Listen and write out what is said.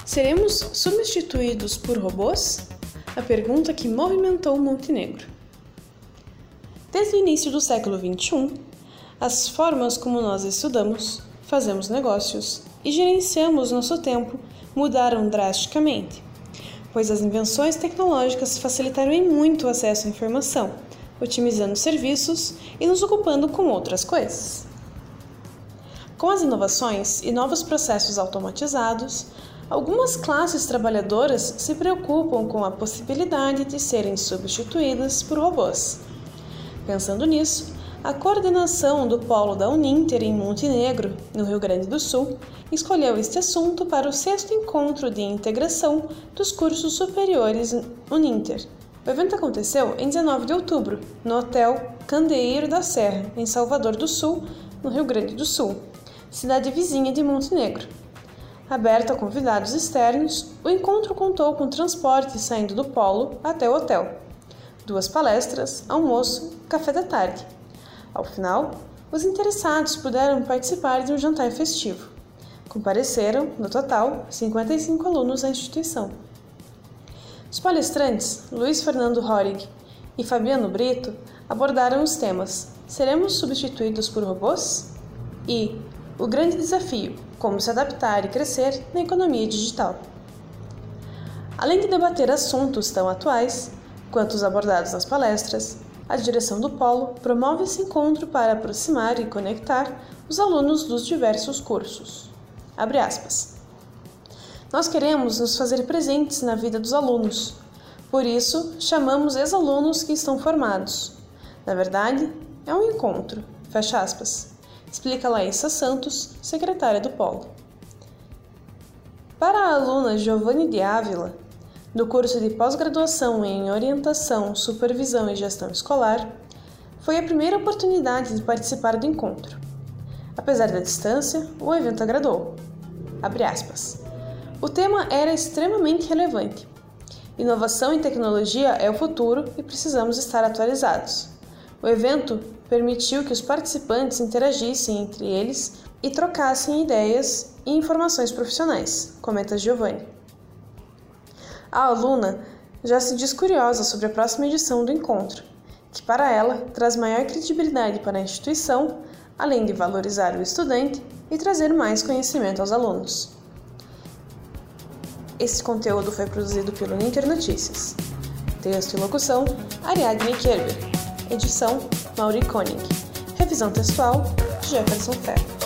Seremos substituídos por robôs? A pergunta que movimentou Montenegro. Desde o início do século XXI, as formas como nós estudamos, fazemos negócios e gerenciamos nosso tempo mudaram drasticamente, pois as invenções tecnológicas facilitaram em muito o acesso à informação, otimizando serviços e nos ocupando com outras coisas. Com as inovações e novos processos automatizados, algumas classes trabalhadoras se preocupam com a possibilidade de serem substituídas por robôs. Pensando nisso, a coordenação do polo da Uninter em Montenegro, no Rio Grande do Sul, escolheu este assunto para o 6º encontro de integração dos cursos superiores Uninter. O evento aconteceu em 19 de outubro, no Hotel Candeeiro da Serra, em Salvador do Sul, no Rio Grande do Sul, cidade vizinha de Montenegro. Aberto a convidados externos, o encontro contou com transporte saindo do polo até o hotel, 2 palestras, almoço e café da tarde. Ao final, os interessados puderam participar de um jantar festivo. Compareceram, no total, 55 alunos da instituição. Os palestrantes, Luiz Fernando Rohrig e Fabiano Brito, abordaram os temas Seremos substituídos por robôs? E o grande desafio, como se adaptar e crescer na economia digital. Além de debater assuntos tão atuais quanto os abordados nas palestras, a direção do Polo promove esse encontro para aproximar e conectar os alunos dos diversos cursos. Abre aspas. Nós queremos nos fazer presentes na vida dos alunos, por isso chamamos ex-alunos que estão formados. Na verdade, é um encontro, fecha aspas, explica Laísa Santos, secretária do Polo. Para a aluna Giovanni de Ávila, do curso de pós-graduação em Orientação, Supervisão e Gestão Escolar, foi a primeira oportunidade de participar do encontro. Apesar da distância, o evento agradou. Abre aspas. O tema era extremamente relevante. Inovação e tecnologia é o futuro e precisamos estar atualizados. O evento permitiu que os participantes interagissem entre eles e trocassem ideias e informações profissionais, comenta Giovanni. A aluna já se diz curiosa sobre a próxima edição do encontro, que para ela traz maior credibilidade para a instituição, além de valorizar o estudante e trazer mais conhecimento aos alunos. Esse conteúdo foi produzido pelo Uninter Notícias. Texto e locução, Ariadne Kerber. Edição, Mauri Koenig. Revisão textual, Jefferson Ferro.